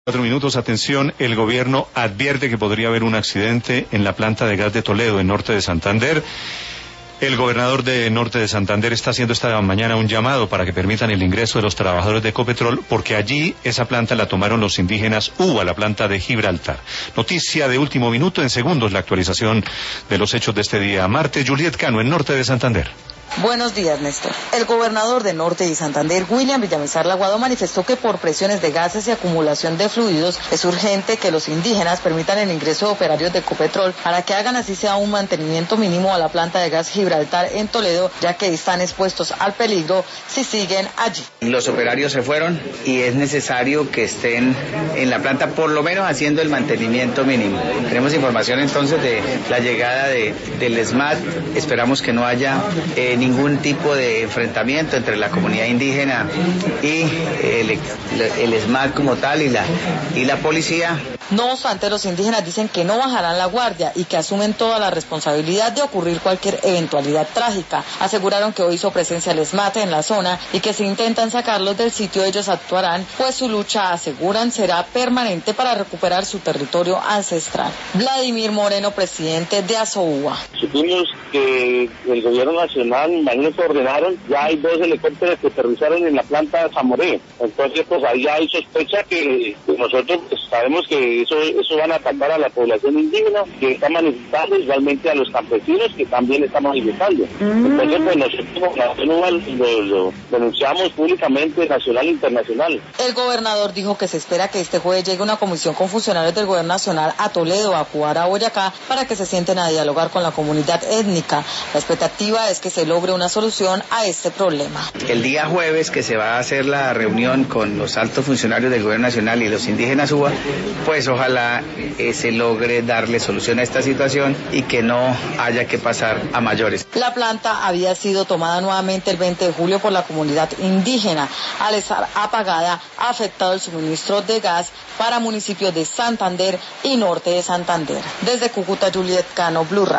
4 minutos, atención, el gobierno advierte que podría haber un accidente en la planta de gas de Toledo, en Norte de Santander. El gobernador de Norte de Santander está haciendo esta mañana un llamado para que permitan el ingreso de los trabajadores de Ecopetrol, porque allí esa planta la tomaron los indígenas UBA, la planta de Gibraltar. Noticia de último minuto, en segundos la actualización de los hechos de este día martes. Juliet Cano, en Norte de Santander. Buenos días, Néstor. El gobernador de Norte de Santander, William Villamizar Laguado, manifestó que por presiones de gases y acumulación de fluidos es urgente que los indígenas permitan el ingreso de operarios de Ecopetrol para que hagan así sea un mantenimiento mínimo a la planta de gas Gibraltar en Toledo, ya que están expuestos al peligro si siguen allí. Los operarios se fueron y es necesario que estén en la planta por lo menos haciendo el mantenimiento mínimo. Tenemos información entonces de la llegada del SMAT. Esperamos que no haya ningún tipo de enfrentamiento entre la comunidad indígena y el SMAT como tal y la policía. No obstante, los indígenas dicen que no bajarán la guardia y que asumen toda la responsabilidad de ocurrir cualquier eventualidad trágica. Aseguraron que hoy hizo presencia el SMAT en la zona y que si intentan sacarlos del sitio ellos actuarán, pues su lucha, aseguran, será permanente para recuperar su territorio ancestral. Vladimir Moreno, presidente de ASOUA. Supimos que el gobierno nacional, imagínense, ordenaron, ya hay 2 helicópteros que aterrizaron en la planta de Zamoré. Entonces, pues ahí hay sospecha que nosotros pues, sabemos que eso van a atacar a la población indígena que está manifestando, igualmente a los campesinos que también están manifestando. Entonces, pues nosotros lo denunciamos públicamente, nacional e internacional. El gobernador dijo que se espera que este jueves llegue una comisión con funcionarios del gobierno nacional a Toledo, a Cuara, a Boyacá, para que se sienten a dialogar con la comunidad étnica. La expectativa es que se logre una solución a este problema. El día jueves que se va a hacer la reunión con los altos funcionarios del gobierno nacional y los indígenas UBA, pues ojalá se logre darle solución a esta situación y que no haya que pasar a mayores. La planta había sido tomada nuevamente el 20 de julio por la comunidad indígena. Al estar apagada, ha afectado el suministro de gas para municipios de Santander y Norte de Santander. Desde Cúcuta, Juliet Cano, Blue Radio.